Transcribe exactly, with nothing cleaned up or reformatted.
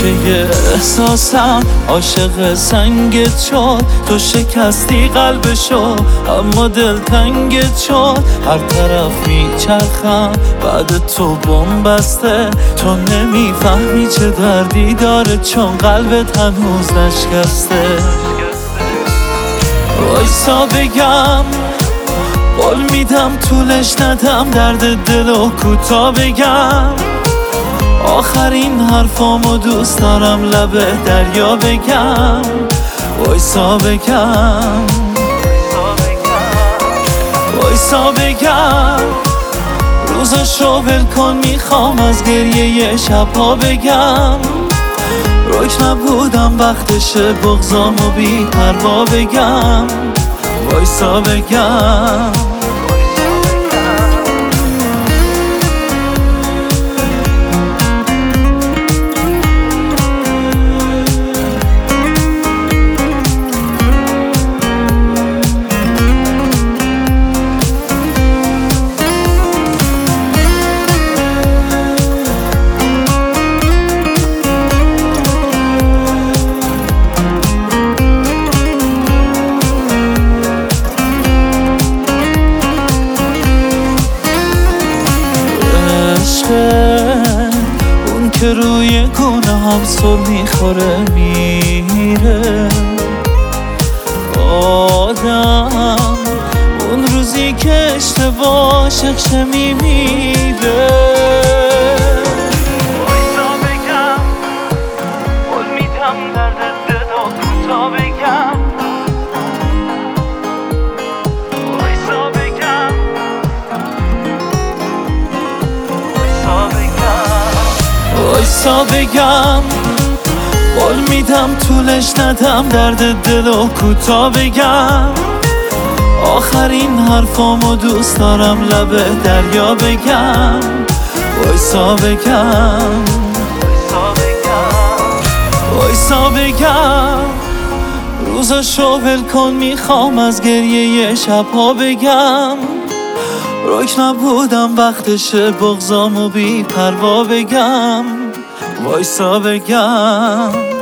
پنجه احساسم عاشق سنگت شد. تو شکستی قلبشو اما دل تنگت شد. هر طرف میچرخم بعد تو بم بسته. تو نمیفهمی چه دردی داره چون قلبت هنوز نشکسته. وایسا بگم قول میدم طولش ندم، درد دل و کوتا بگم. آخرین حرفامو دوست دارم لب دریا بگم. وایسا بگم وایسا بگم روزاشو ول کن، میخوام از گریه شبها بگم. رک نبودم وقتشه بغضامو بی پروا بگم. وایسا بگم اون که روی گونه هم سر میخوره میره. آدم اون روزی که اشتباه شخشه میمیره. وایسا بگم قول میدم درد دل و کوتا بگم. وایسا بگم وایسا بگم قول میدم طولش ندم، درد دل و کوتا بگم. آخرین حرفامو دوست دارم لب دریا بگم. وایسا بگم وایسا بگم روزاشو ول کن، میخوام از گریه شبها بگم. رک نبودم وقتشه بغضامو بی پروا بگم. وایسا بگم